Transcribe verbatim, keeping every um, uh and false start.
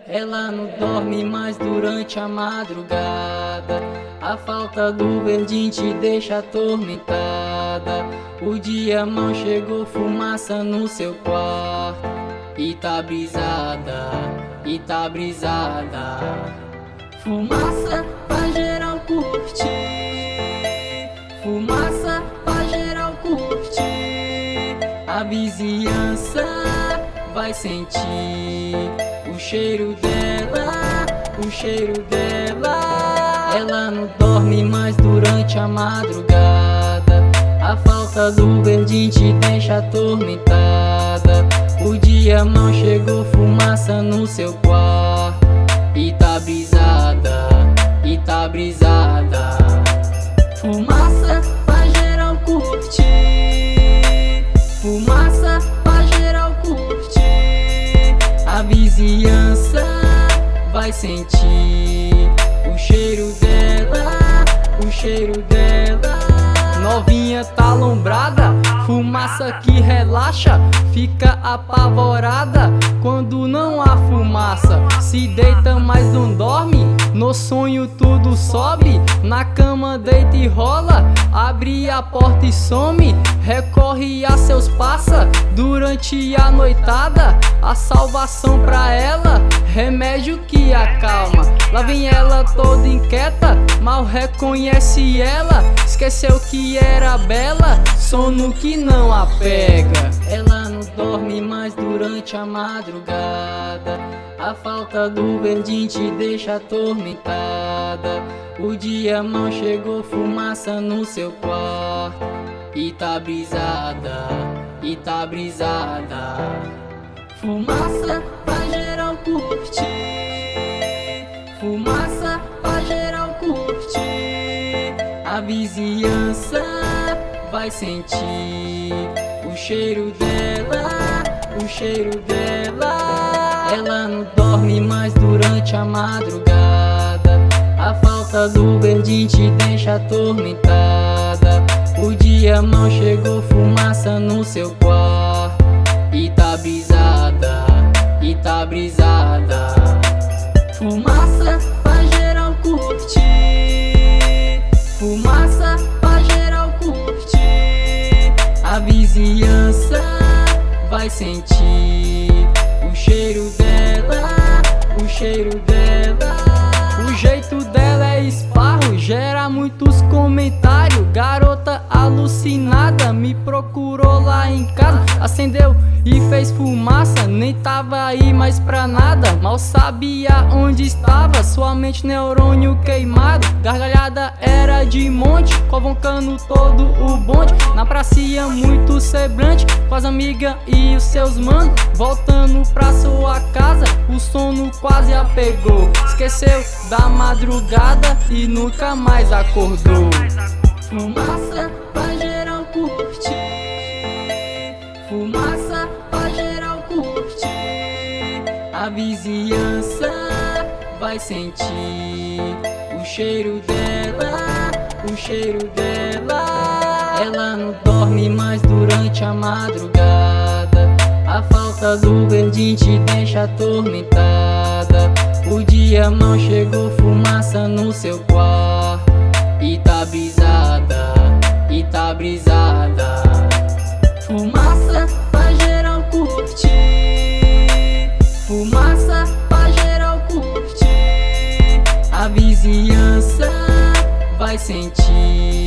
Ela não dorme mais durante a madrugada. A falta do verdinho te deixa atormentada. O dia mal chegou, fumaça no seu quarto. E tá brisada, e tá brisada. Fumaça pra geral curtir. Fumaça pra geral curtir. A vizinhança vai sentir o cheiro dela, o cheiro dela. Ela não dorme mais durante a madrugada. A falta do verdinho te deixa atormentada. O dia mal chegou, fumaça no seu quarto. E tá brisada, e tá brisada. Fumaça pra geral curtir. Fumaça pra geral curtir. A vizinhança vai sentir o cheiro dela, o cheiro dela. Novinha tá alombrada, fumaça que relaxa, fica apavorada quando não há fumaça. Se deita, mas não dorme, no sonho tudo sobe. Na cama deita e rola, abre a porta e some. Recorre a seus passa durante a noitada. A salvação pra ela, remédio que acalma. Lá vem ela toda inquieta, mal reconhece ela. Esqueceu que era bela, sono que não a pega. Ela não dorme mais durante a madrugada. A falta do verdinho te deixa atormentada. O dia mal chegou, fumaça no seu quarto. E tá brisada, e tá brisada. Fumaça pra geral curtir. Fumaça pra geral curtir. A vizinhança vai sentir o cheiro dela, o cheiro dela. Ela não dorme mais durante a madrugada. A falta do verdinho te deixa atormentada. O dia mal chegou, fumaça no seu quarto. E tá brisada, e tá brisada. Fumaça pra geral curtir. Fumaça pra geral curtir. A vizinhança vai sentir o cheiro dela, o cheiro dela. O jeito dela é esparro, gera muitos comentários. Garota alucinada, me procurou lá em casa. Acendeu e fez fumaça, nem tava aí mais pra nada. Mal sabia onde estava, sua mente neurônio queimado. Gargalhada era de monte, convocando todo o bonde. Na pracinha muito semblante, com as amigas e os seus manos. Voltando pra sua casa, o sono quase a pegou. Esqueceu da madrugada e nunca mais acordou. Fumaça pra geral curtir. Fumaça pra geral curtir. A vizinhança vai sentir o cheiro dela, o cheiro dela. Ela não dorme mais durante a madrugada. A falta do verdinho te deixa atormentada. O dia mal chegou, fumaça no seu quarto. E tá brisada, e tá brisada. Fumaça pra geral curtir. Fumaça pra geral curtir. A vizinhança vai sentir